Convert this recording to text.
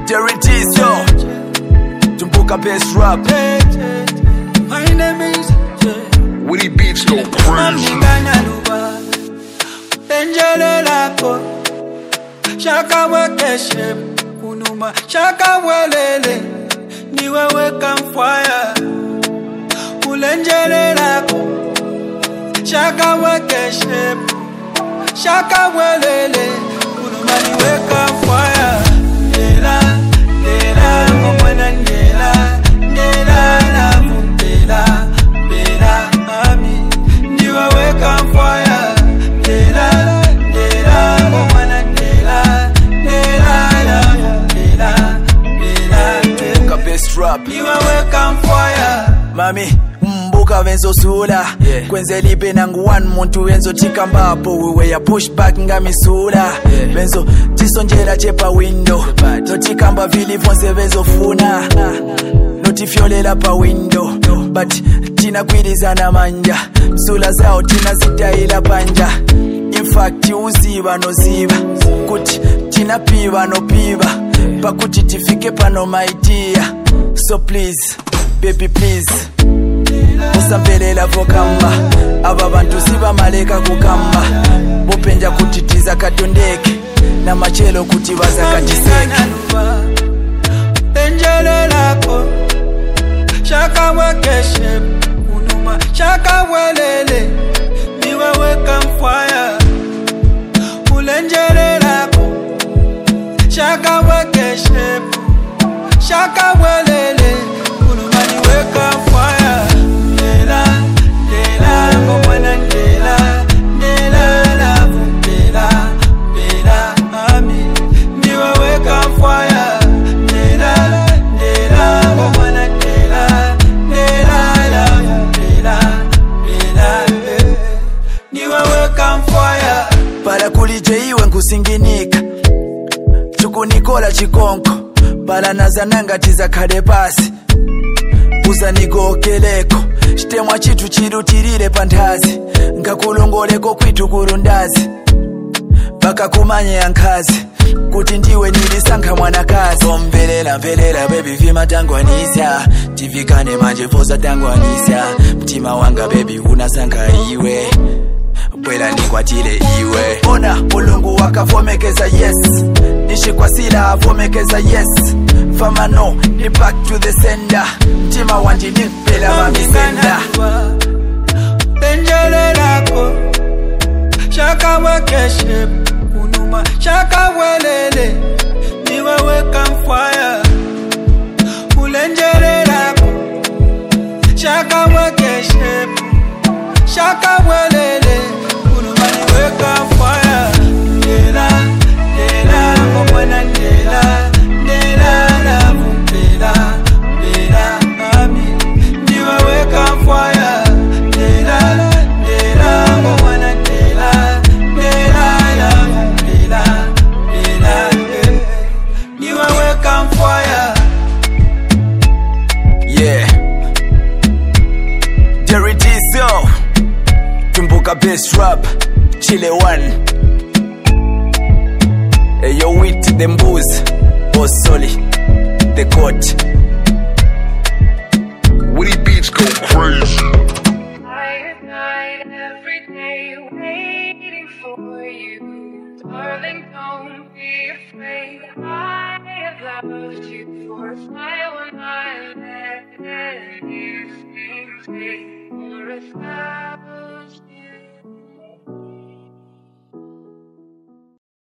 Derek Tizo, Tumbuka Best Rap. My name is Woody Beats go crazy. Shaka wakeshe kunuma shaka welele niwe weka mfaya ulenjele lako shaka wakeshe shaka welele kunuma niwe weka mfaya ndela ndela mwana ndela ndela na mundela bela mami niwe weka mfaya ndela ndela mwana Best Rap. You are welcome fire. Mami mbuka venzo sula kwenze libe nangu one muntu venzo chikambapo wewe ya pushback ngamisula venzo tisonjera chepa window notikamba vili vonse venzo funa notifyolela pa window but tina kwilizana manja msula zao tina zitaila panja in fact uziba noziba kuti tina piva no piva pakuti tifike pano my dear. So please, baby please usamvelela vokamba aba bantu siba maleka kukamba bopenja kutitiza katondeke na machelo kuti bazakatiseke enjele lako shaka wakeshe unuma shaka welele niwe weka mfaya ulenjele lako shaka wakeshe shaka welele kunuma ni weka fire ndela ndela mwana ndela ndela la vumbela bela mami niwe weka fire ndela ndela mwana ndela ndela la vumbela bela niwe weka fire para kulije iwe nkusinginika chukunikola chikonko bala nazananga tiza kade pasi uza nigokeleko chitemwa chitu chirutirire pandazi ngakulongoleko kwitu kurundazi baka kumanye yankazi kuti ndiwe nilisankha mwanakazi omvelela mvelela baby vima tangwanisya tivikane manje vosa tangwanisya mtima wanga baby unasankha iwe bwela nikwatile iwe ona mulungu wakavomekeza yes nishikwasila avomekeza yes fama no ni back to the sender mtima wanje nimpela mamisenda enjele lako shaka wakeshe kunuma shaka welele niwe weka mfaya ulenjele lako shaka wakeshe shaka welele kunuma niwe weka mfaya ndela ndela mwana ndela ndela la vumbela bela mami niwe weka mfaya ndela ndela mwana ndela ndela la vumbela bela niwe weka mfaya yeah Derek Tizo Tumbuka Best Rap Chile One Yo with them booze Osoli The court Woody Beats go crazy. Tired night, every day waiting for you. Darling, don't be afraid. I have loved you for a while when I let you seem to take for a spell.